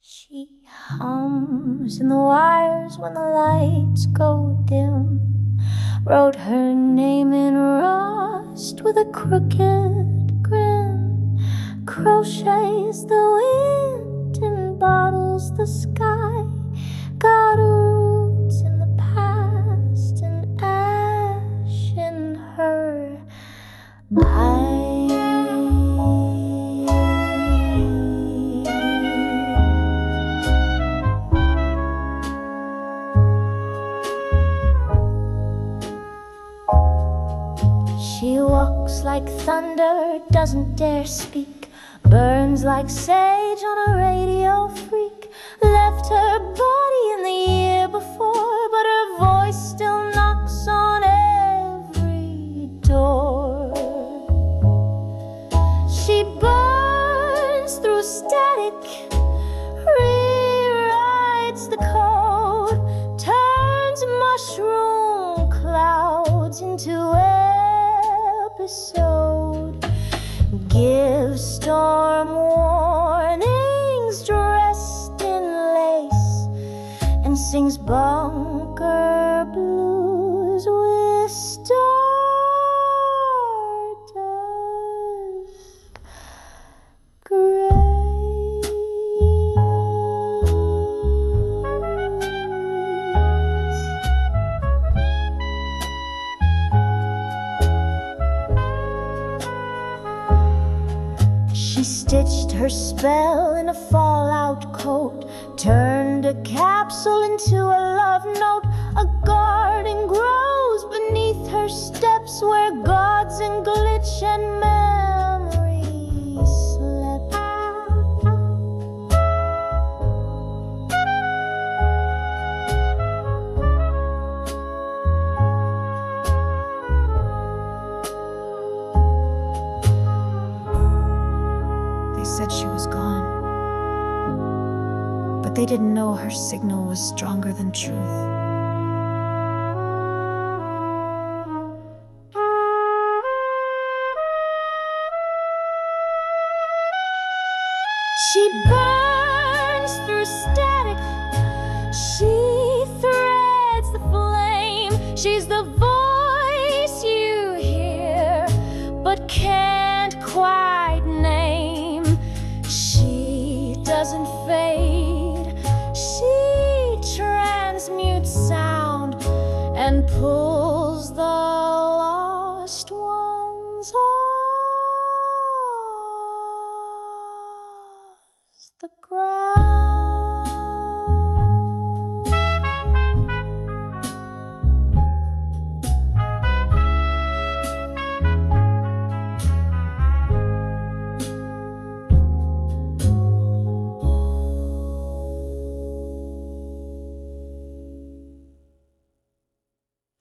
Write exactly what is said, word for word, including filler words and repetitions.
She hums in the wires when the lights go dim. Wrote her name in rust with a crooked grin. Crochets the wind and bottles the sky. Got roots in the past and ash in her eyes. She walks like thunder, doesn't dare speak. Burns like sage on a radio freak. Left her body in the year before, but her voice still knocks on every door. She burns through static, rewrites the code, turns mushroom clouds into episode, gives storm warnings dressed in lace, and sings bunker blues with stardust grace. She stitched her spell in a fallout coat, turned a capsule into a love note. A garden grows beneath her steps, where gods and glitch and memory slept. They said she was gone, but they didn't know her signal was stronger than truth. She burns through static, she threads the flame. She's the voice you hear, but can't quite name. She doesn't fade, she transmutes sound and pulls